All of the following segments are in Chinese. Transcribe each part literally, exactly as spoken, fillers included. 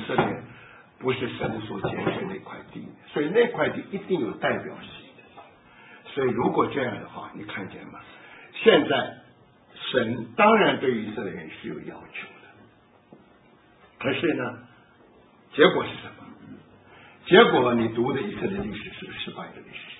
色列不是神所拣选那块地，所以那块地一定有代表性的。所以如果这样的话，你看见吗？现在神当然对以色列人是有要求的，可是呢，结果是什么？结果你读的以色列历史是个失败的历史，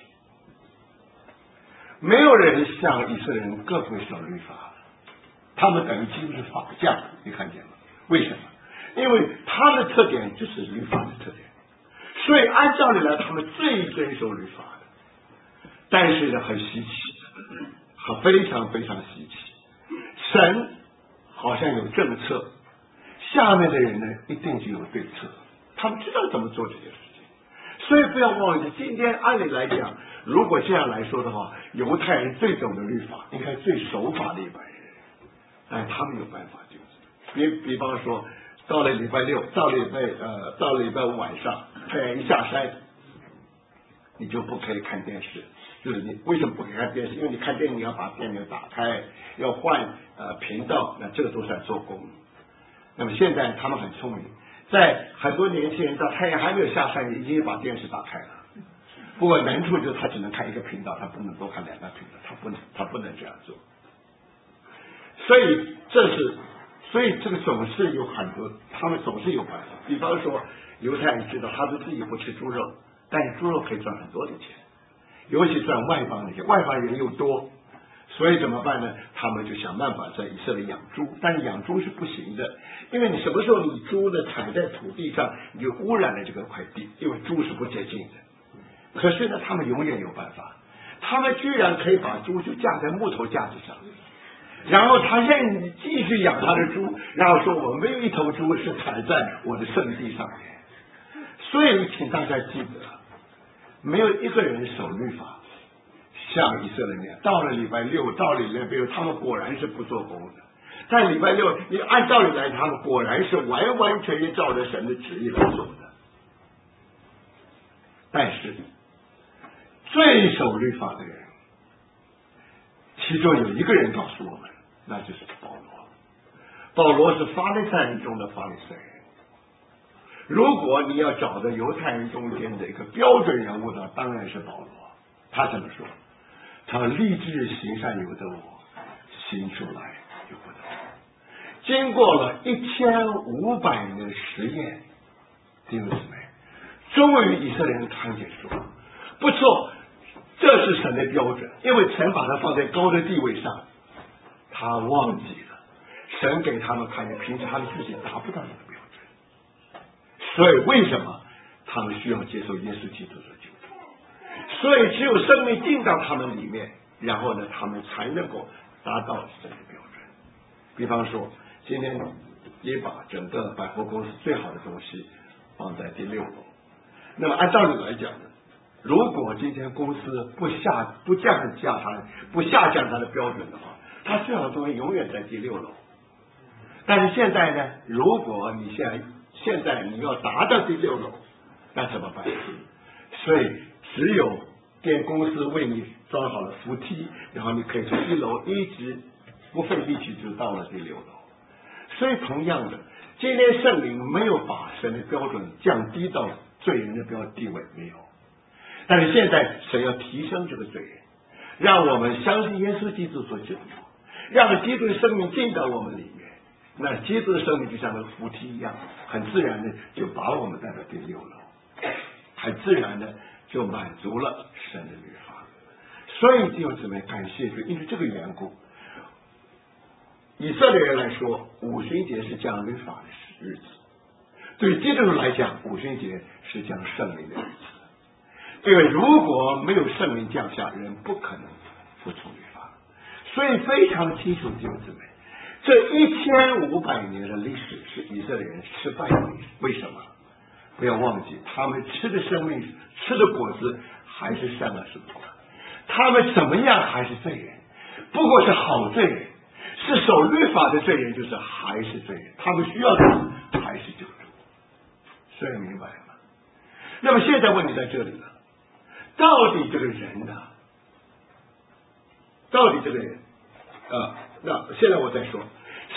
没有人像以色列人更会守律法，他们等于几乎是法匠，你看见吗？为什么？因为他们的特点就是律法的特点，所以按照理来他们最遵守律法的。但是呢，很稀奇，很非常非常稀奇，神好像有政策，下面的人呢一定就有对策，他们知道怎么做这件事情。所以不要忘记，今天按理来讲，如果这样来说的话，犹太人最懂的律法，应该最守法的一般人，但他们有办法就是，比比方说，到了礼拜六，到了礼拜呃，到了礼拜五晚上，太阳一下山，你就不可以看电视。就是你为什么不可以看电视？因为你看电影要把电源打开，要换呃频道，那这个都是在做工。那么现在他们很聪明，在很多年轻人到太阳还没有下山，已经把电视打开了。不过难处就是他只能看一个频道，他不能多看两个频道，他不能他不能这样做。所以这是，所以这个总是有很多，他们总是有办法。比方说，犹太人知道他们自己不吃猪肉，但是猪肉可以赚很多的钱，尤其赚外邦那些外邦人又多，所以怎么办呢？他们就想办法在以色列养猪，但是养猪是不行的，因为你什么时候你猪呢踩在土地上，你就污染了这个块地，因为猪是不洁净的。可是呢，他们永远有办法，他们居然可以把猪就架在木头架子上，然后他任意继续养他的猪，然后说我没有一头猪是踩在我的圣地上面。所以请大家记得，没有一个人守律法像以色列人，到了礼拜六，到了礼拜六，他们果然是不做工的。在礼拜六，你按道理来，他们果然是完完全全照着神的旨意来做的。但是最守律法的人，其中有一个人告诉我们，那就是保罗。保罗是法利赛人中的法利赛人。如果你要找到犹太人中间的一个标准人物呢，当然是保罗。他怎么说？他立志行善由得我，行出来由不得我。经过了一千五百年的实验，弟兄姊妹，终于以色列人看见说，不错，这是神的标准，因为神把他放在高的地位上，他忘记了神给他们看见，平时他们自己达不到那个标准，所以为什么他们需要接受耶稣基督的救赎？所以只有生命进到他们里面，然后呢，他们才能够达到神的标准。比方说，今天你把整个百货公司最好的东西放在第六楼，那么按道理来讲呢，如果今天公司不下不降价它不下降它的标准的话，它最好的东西永远在第六楼。但是现在呢，如果你现在现在你要达到第六楼，那怎么办？所以只有电公司为你装好了扶梯，然后你可以从一楼一直不费力气就到了第六楼。所以同样的，今天圣灵没有把神的标准降低到罪人的标地位，没有。但是现在神要提升这个罪人，让我们相信耶稣基督所救赎，让基督的生命进到我们里面。那基督的生命就像那个扶梯一样，很自然的就把我们带到第六楼，很自然的就满足了神的律法。所以弟兄姊妹，感谢主，因为这个缘故，以色列人来说，五旬节是讲律法的日子；对基督徒来讲，五旬节是讲圣灵的日子。因为如果没有圣灵降下，人不可能服从律法。所以非常清楚，弟兄姊妹，这一千五百年的历史是以色列人失败的历史。为什么？不要忘记，他们吃的生命、吃的果子还是善恶树果，他们怎么样还是罪人，不过是好罪人，是守律法的罪人，就是还是罪人，他们需要的还是救主。所以明白了吗？那么现在问题在这里了，到底这个人呢？到底这个人啊？那现在我再说，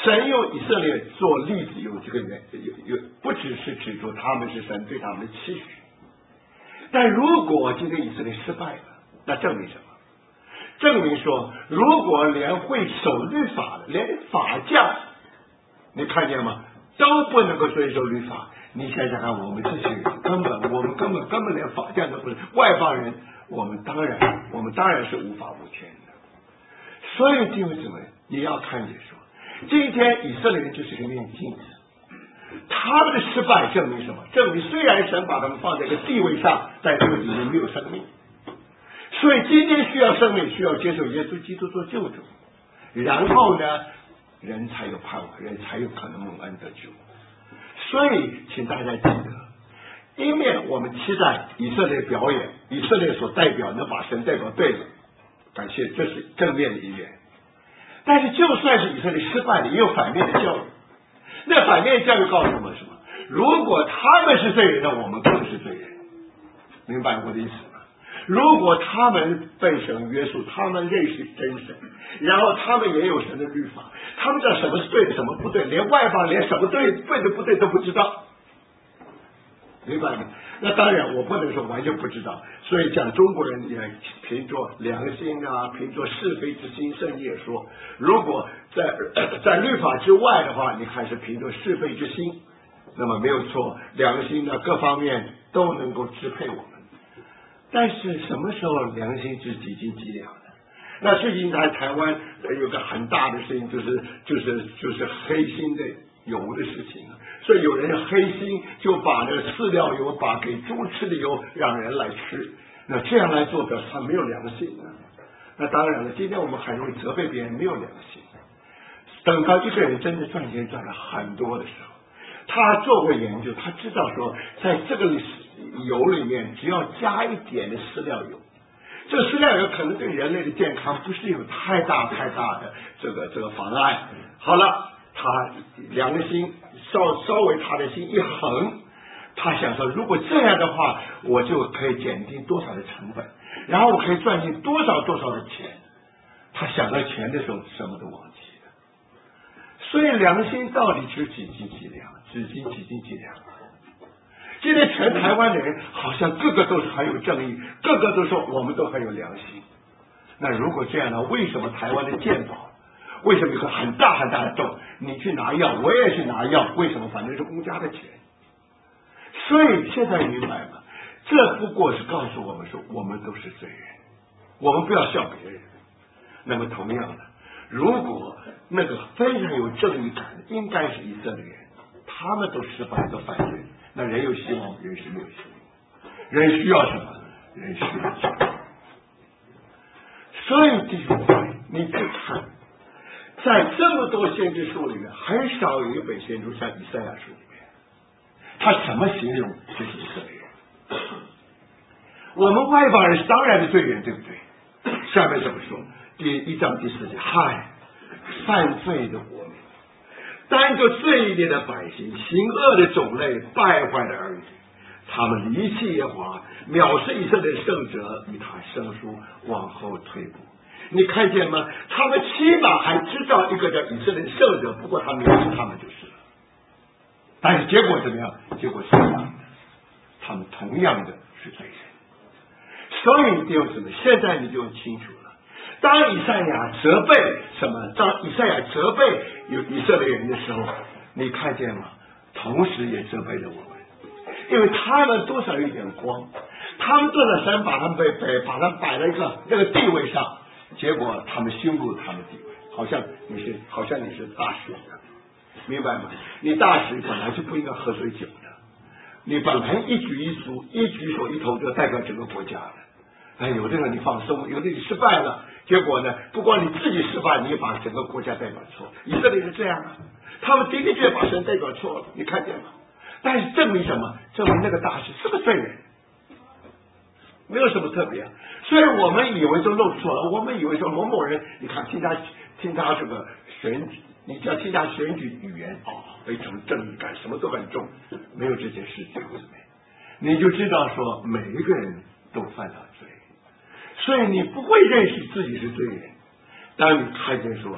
神用以色列做例子，有这个原有有，不只是指出他们是神对他们的期许。但如果今天以色列失败了，那证明什么？证明说，如果连会守律法的，连法匠，你看见吗？都不能够遵守律法，你想想看，我们这些人根本，我们根本根本连法匠都不是，外邦人，我们当然，我们当然是无法无天的。所以弟兄姊妹，你要看见说，今天以色列人就是一面镜子。他们的失败证明什么？证明虽然神把他们放在一个地位上，但这个里面没有生命。所以今天需要生命，需要接受耶稣基督做救主，然后呢，人才有盼望，人才有可能蒙恩得救。所以请大家记得，一面我们期待以色列表演，以色列所代表能把神代表对了，感谢，这是正面的一面。但是就算是以色列失败了，也有反面的教育。那反面教育告诉我们什么？如果他们是罪人，那我们更是罪人。明白我的意思吗？如果他们被神约束，他们认识真神，然后他们也有神的律法，他们知道什么是对的，什么不对，连外邦连什么对对的不对都不知道，明白吗？那当然我不能说完全不知道，所以讲中国人也凭着良心啊，凭着是非之心，圣经也说，如果在在律法之外的话，你还是凭着是非之心，那么没有错，良心呢各方面都能够支配我们。但是什么时候良心是几斤几两的？那最近在台湾有个很大的事情，就是就是就是黑心的油的事情，所以有人黑心就把那个饲料油，把给猪吃的油让人来吃，那这样来做表示他没有良心啊。那当然了，今天我们很容易责备别人没有良心。等到一个人真的赚钱赚了很多的时候，他做过研究，他知道说，在这个油里面只要加一点的饲料油，这个饲料油可能对人类的健康不是有太大太大的这个这个妨碍。好了，他良心稍稍微他的心一横，他想说，如果这样的话，我就可以减低多少的成本，然后我可以赚进多少多少的钱。他想到钱的时候，什么都忘记了。所以良心到底值几斤几两？几斤几斤几两？今天全台湾的人好像个个都是很有正义，个个都说我们都很有良心。那如果这样呢？为什么台湾的健保为什么有个很大很大的洞？你去拿药，我也去拿药，为什么？反正是公家的钱。所以现在明白吗？这不过是告诉我们说，我们都是罪人，我们不要笑别人。那么同样的，如果那个非常有正义感的，应该是以色列人，他们都失败都犯罪，那人有希望，人是没有希望。人需要什么？人需要救。所以弟兄姊妹，你去看，在这么多先知书里面，很少有一本先知像以赛亚书里面，他怎么形容这是以色列人？我们外邦人是当然的罪人，对不对？下面怎么说？第一章第四节，嗨，犯罪的国民，单个罪孽的百姓，行恶的种类，败坏的儿女，他们离弃耶和华，藐视以色列圣者，与他生疏，往后退步。你看见吗？他们起码还知道一个叫以色列圣者，不过他藐视他们就是了。但是结果怎么样？结果是一样的，他们同样的是罪人。所以弟兄姊妹，现在你就清楚了。当以赛亚责备什么？当以赛亚责备有以色列人的时候，你看见吗？同时也责备了我们，因为他们多少有一点光，他们做了神把他们被被把他们摆在一个那个地位上，结果他们羞辱他们地位，好像你是好像你是大使一样，明白吗？你大使本来就不应该喝水酒的，你本来一举一足一举手一投就代表整个国家的。哎，有的人你放松，有的你失败了，结果呢，不光你自己失败，你也把整个国家代表错。以色列是这样啊，他们的的确把神代表错了，你看见吗？但是证明什么？证明那个大使是个罪人，没有什么特别。所以我们以为都弄错了，我们以为说某某人，你看听他听他这个选举，你只要听他选举语言啊、哦，非常正义感，什么都很重，没有这件事情，你就知道说每一个人都犯了罪。所以你不会认识自己是罪人。当你看见说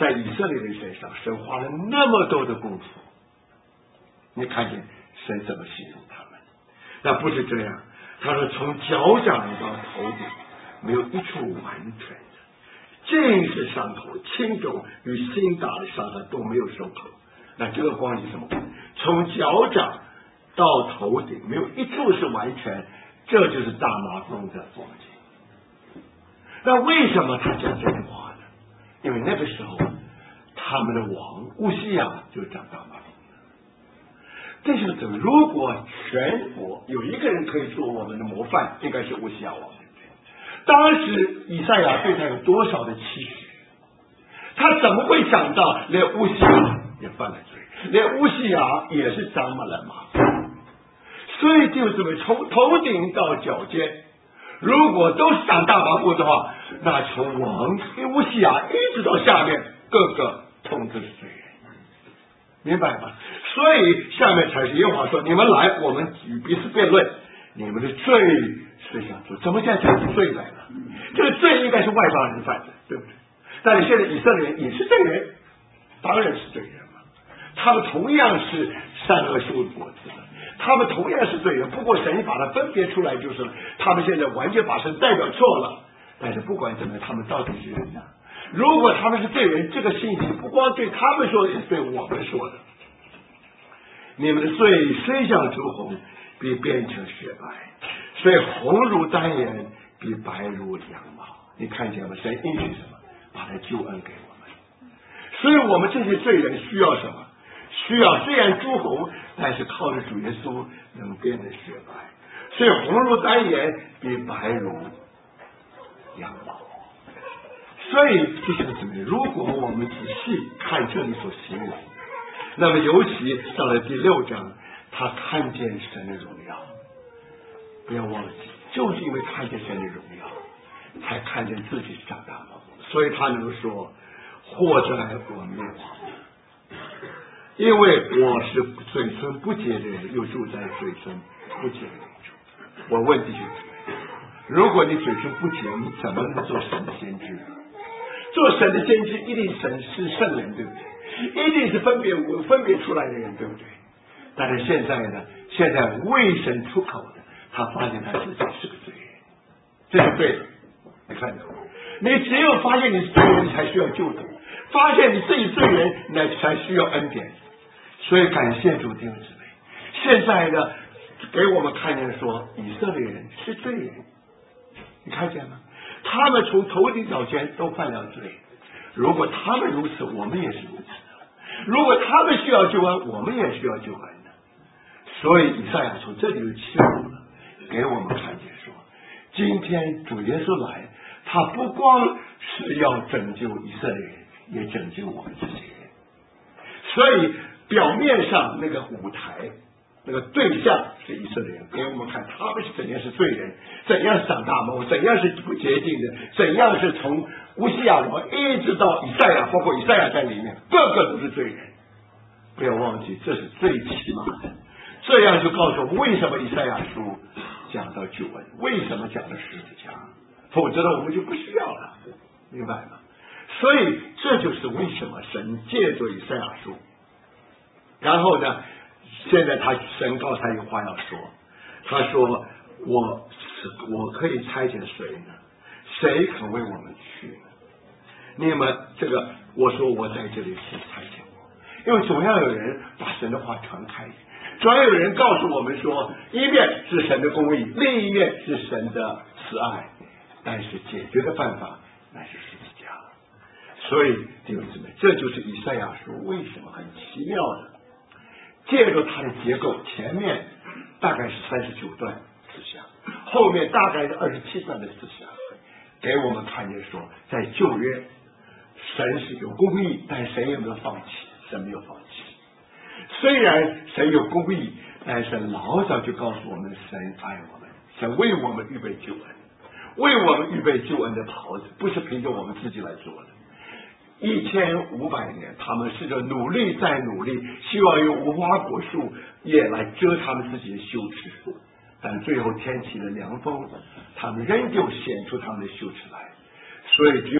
在以色列人身上，神花了那么多的功夫，你看见神怎么形容他们？那不是这样，他说从脚掌到头顶没有一处完全的，尽是伤口，轻重与心大的伤他都没有受口。那这个光景什么？从脚掌到头顶没有一处是完全，这就是大麻风的光景。那为什么他讲这句话呢？因为那个时候他们的王乌西雅就长大麻风了。这就是怎么？如果全国有一个人可以做我们的模范，应该是乌西雅王。当时以赛亚对他有多少的期许？他怎么会想到连乌西雅也犯了罪，连乌西雅也是长满了麻风？所以就是从头顶到脚尖，如果都是长大麻风的话，那从王乌西雅一直到下面，个个通通是罪人，明白吗？所以下面才是耶和华说：“你们来，我们与彼此辩论，你们的罪是想做，怎么现在讲出罪来了？这个罪应该是外邦人犯的，对不对？但是现在以色列人也是罪人，当然是罪人嘛。他们同样是善恶树果子的，他们同样是罪人。不过神把它分别出来，就是他们现在完全把神代表错了。但是不管怎么样，他们到底是人呢？如果他们是罪人，这个信息不光对他们说，也对我们说的。你们的罪虽像朱红，必变成雪白；所以红如丹颜，比白如羊毛。你看见吗？神应许什么？把他救恩给我们。所以我们这些罪人需要什么？需要虽然朱红，但是靠着主耶稣能变得雪白。所以红如丹颜，比白如羊毛。所以弟兄姊妹，如果我们仔细看这里所形容，那么尤其到了第六章，他看见神的荣耀。不要忘记，就是因为看见神的荣耀，才看见自己是长大麻风的，所以他能说：祸哉我灭亡，因为我是嘴唇不洁的人，又住在嘴唇不洁的人中。我问弟兄姊妹，如果你嘴唇不洁，你怎么能做神的先知？做神的先知一定神是圣人，对不对？一定是分别分别出来的人，对不对？但是现在呢，现在为神出口的，他发现他自己是个罪人，这是对的。你看到，你只有发现你是罪人，你才需要救主；发现你自己罪人，那才需要恩典。所以感谢主弟兄姊妹，现在呢，给我们看见说，以色列人是罪人，你看见吗？他们从头顶脚尖都犯了罪。如果他们如此，我们也是如此的。如果他们需要救恩，我们也需要救恩的。所以以赛亚从这里就切入了，给我们看见说，今天主耶稣来，他不光是要拯救以色列人，也拯救我们这些人。所以表面上那个舞台，那个对象是以色列人，给我们看他们是怎样是罪人，怎样是长大毛，怎样是不洁净的，怎样是从乌西雅王一直到以赛亚，包括以赛亚在里面，个个都是罪人。不要忘记，这是最起码的。这样就告诉我们，为什么以赛亚书讲到救恩，为什么讲到十字架，否则呢我们就不需要了，明白吗？所以这就是为什么神借着以赛亚书，然后呢，现在他神告诉他有话要说，他说我我可以差遣谁呢？谁肯为我们去呢？你们这个，我说我在这里是差遣我，因为总要有人把神的话传开，总要有人告诉我们说，一面是神的公义，另一面是神的慈爱，但是解决的办法乃是十字架。所以弟兄姊妹，这就是以赛亚书为什么很奇妙的，借着它的结构，前面大概是三十九段思想，后面大概是二十七段的思想，给我们看见说，在旧约神是有公义，但神有没有放弃？神没有放弃。虽然神有公义，但神老早就告诉我们，神爱我们，神为我们预备救恩，为我们预备救恩的袍子，不是凭着我们自己来做的。一千五百年，他们试着努力再努力，希望用无花果树叶来遮他们自己的羞耻，但最后天起了凉风，他们仍旧显出他们的羞耻来。所以只有